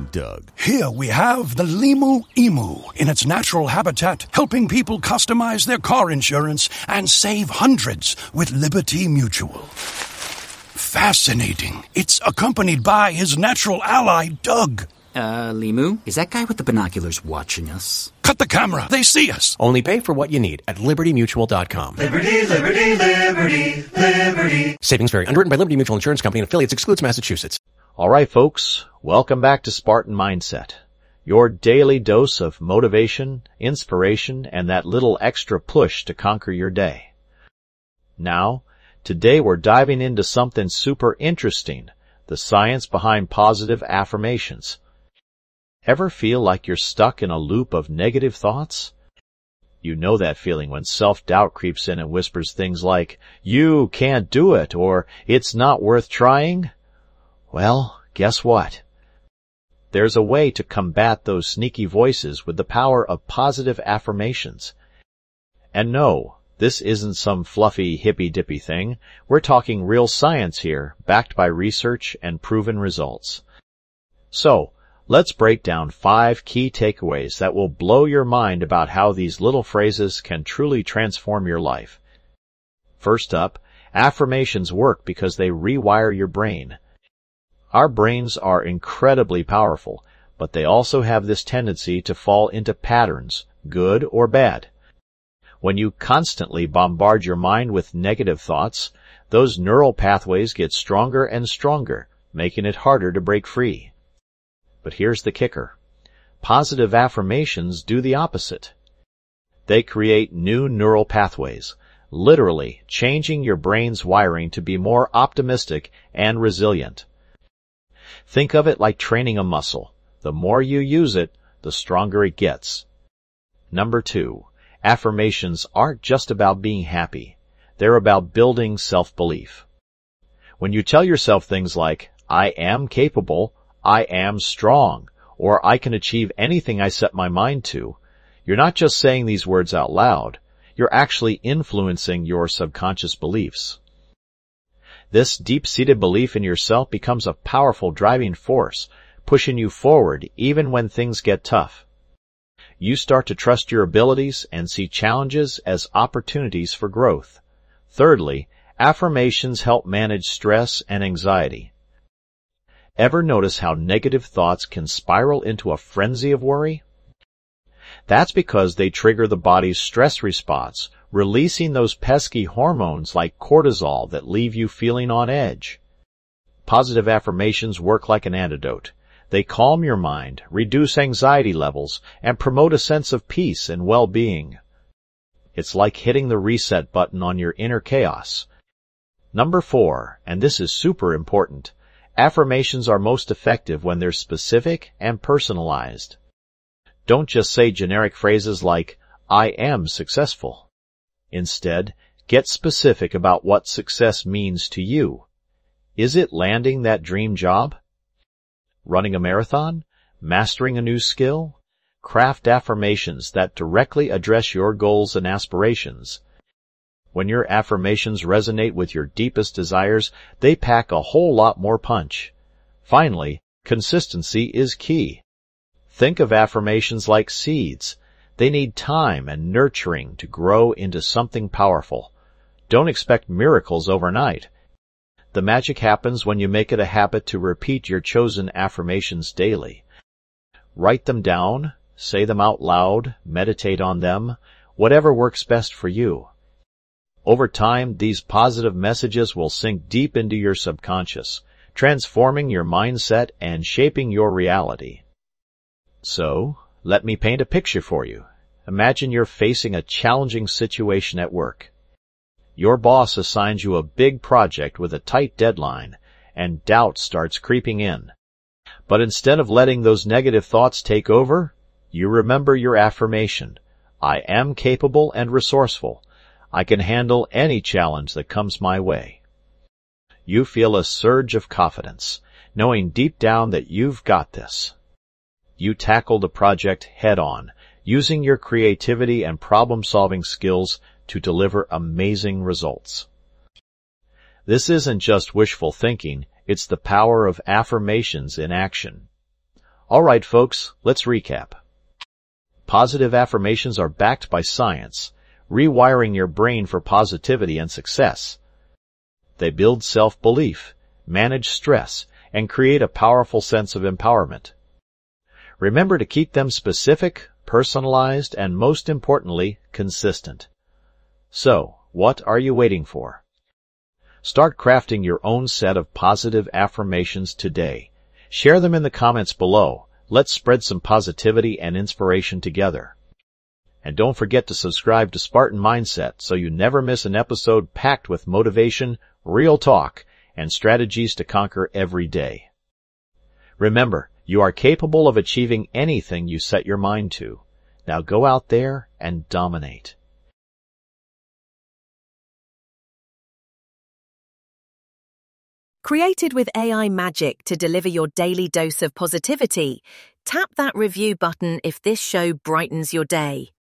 Doug. Here we have the Limu Emu in its natural habitat, helping people customize their car insurance and save hundreds with Liberty Mutual. Fascinating. It's accompanied by his natural ally, Doug. Limu, is that guy with the binoculars watching us? Cut the camera. They see us. Only pay for what you need at LibertyMutual.com. Liberty, liberty, liberty, liberty. Savings vary. Underwritten by Liberty Mutual Insurance Company and affiliates. Excludes Massachusetts. All right, folks. Welcome back to Spartan Mindset. Your daily dose of motivation, inspiration, and that little extra push to conquer your day. Now, today we're diving into something super interesting. The science behind positive affirmations. Ever feel like you're stuck in a loop of negative thoughts? You know that feeling when self-doubt creeps in and whispers things like, "You can't do it," or "It's not worth trying." Well, guess what? There's a way to combat those sneaky voices with the power of positive affirmations. And no, this isn't some fluffy, hippy-dippy thing. We're talking real science here, backed by research and proven results. So, let's break down 5 key takeaways that will blow your mind about how these little phrases can truly transform your life. First up, affirmations work because they rewire your brain. Our brains are incredibly powerful, but they also have this tendency to fall into patterns, good or bad. When you constantly bombard your mind with negative thoughts, those neural pathways get stronger and stronger, making it harder to break free. But here's the kicker. Positive affirmations do the opposite. They create new neural pathways, literally changing your brain's wiring to be more optimistic and resilient. Think of it like training a muscle. The more you use it, the stronger it gets. Number 2. Affirmations aren't just about being happy. They're about building self-belief. When you tell yourself things like, "I am capable," "I am strong," or "I can achieve anything I set my mind to," you're not just saying these words out loud. You're actually influencing your subconscious beliefs. This deep-seated belief in yourself becomes a powerful driving force, pushing you forward even when things get tough. You start to trust your abilities and see challenges as opportunities for growth. Thirdly, affirmations help manage stress and anxiety. Ever notice how negative thoughts can spiral into a frenzy of worry? That's because they trigger the body's stress response, releasing those pesky hormones like cortisol that leave you feeling on edge. Positive affirmations work like an antidote. They calm your mind, reduce anxiety levels, and promote a sense of peace and well-being. It's like hitting the reset button on your inner chaos. Number 4, and this is super important, affirmations are most effective when they're specific and personalized. Don't just say generic phrases like, "I am successful." Instead, get specific about what success means to you. Is it landing that dream job? Running a marathon? Mastering a new skill? Craft affirmations that directly address your goals and aspirations. When your affirmations resonate with your deepest desires, they pack a whole lot more punch. Finally, consistency is key. Think of affirmations like seeds. They need time and nurturing to grow into something powerful. Don't expect miracles overnight. The magic happens when you make it a habit to repeat your chosen affirmations daily. Write them down, say them out loud, meditate on them, whatever works best for you. Over time, these positive messages will sink deep into your subconscious, transforming your mindset and shaping your reality. So, let me paint a picture for you. Imagine you're facing a challenging situation at work. Your boss assigns you a big project with a tight deadline, and doubt starts creeping in. But instead of letting those negative thoughts take over, you remember your affirmation, "I am capable and resourceful. I can handle any challenge that comes my way." You feel a surge of confidence, knowing deep down that you've got this. You tackle the project head-on, using your creativity and problem-solving skills to deliver amazing results. This isn't just wishful thinking, it's the power of affirmations in action. All right, folks, let's recap. Positive affirmations are backed by science, rewiring your brain for positivity and success. They build self-belief, manage stress, and create a powerful sense of empowerment. Remember to keep them specific, personalized, and most importantly, consistent. So, what are you waiting for? Start crafting your own set of positive affirmations today. Share them in the comments below. Let's spread some positivity and inspiration together. And don't forget to subscribe to Spartan Mindset so you never miss an episode packed with motivation, real talk, and strategies to conquer every day. Remember, you are capable of achieving anything you set your mind to. Now go out there and dominate. Created with AI magic to deliver your daily dose of positivity, tap that review button if this show brightens your day.